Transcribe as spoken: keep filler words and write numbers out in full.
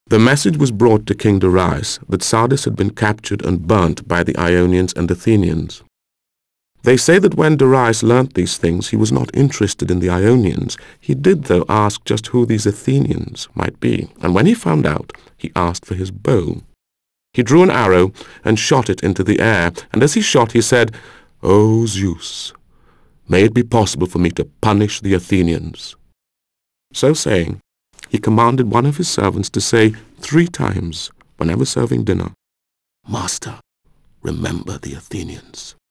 The message was brought to King Darius that Sardis had been captured and burnt by the Ionians and Athenians. They say that when Darius learnt these things, he was not interested in the Ionians. He did, though, ask just who these Athenians might be, and when he found out, he asked for his bow. He drew an arrow and shot it into the air, and as he shot he said, "O Zeus, may it be possible for me to punish the Athenians." So saying, he commanded one of his servants to say three times, whenever serving dinner, "Master, remember the Athenians."